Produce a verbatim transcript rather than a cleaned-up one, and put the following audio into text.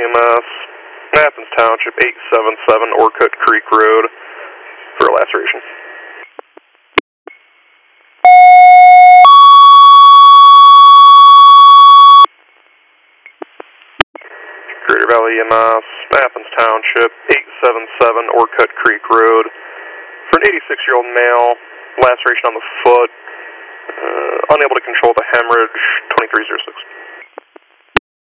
M S, Athens Township, eight seven seven Orcutt Creek Road, for a laceration. Greater Valley E M S, Athens Township, eight seven seven Orcutt Creek Road, for an eighty-six-year-old male, laceration on the foot, uh, unable to control the hemorrhage, twenty-three oh six.